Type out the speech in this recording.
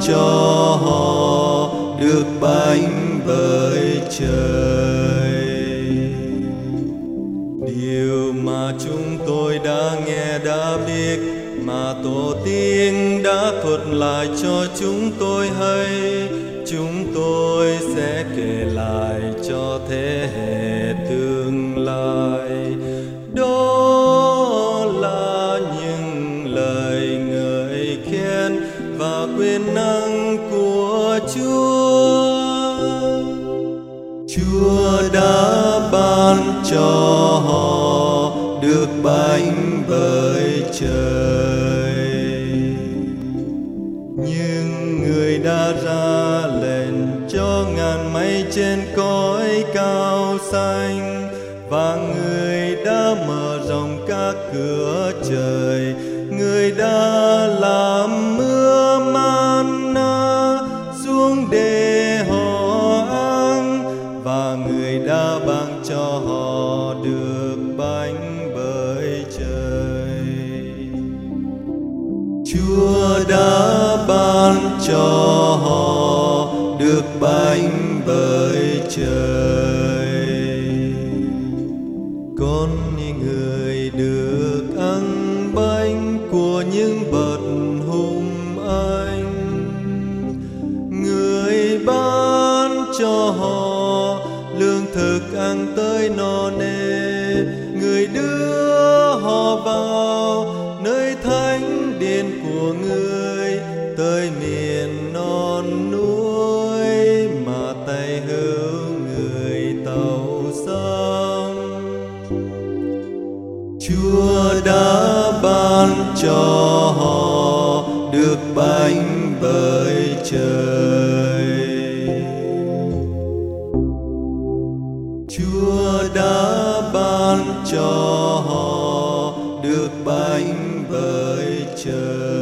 cho họ được bánh bởi trời. Điều mà chúng tôi đã nghe đã biết, mà tổ tiên đã thuật lại cho chúng tôi hay, chúng tôi sẽ kể lại cho thế hệ tương lai. Đó là những lời ngợi khen và quyền năng của Chúa. Chúa đã ban cho họ được bánh bởi trời, nhưng người đã ra lệnh cho ngàn mây trên cõi cao xanh, và người đã mở rộng các cửa trời. Người đã làm mưa manna xuống để họ ăn, và người đã ban cho họ được bánh bởi trời. Chúa đã ban cho họ được bánh bởi trời. Con người được ăn bánh của những bậc hùng anh. Người ban cho họ lương thực ăn tới no nê. Người đưa họ vào nơi thánh điện của người, tới miền non núi mà tay hữu người tàu sông. Chúa đã ban cho họ được bánh bởi trời. Chúa đã ban cho họ được bánh bởi trời.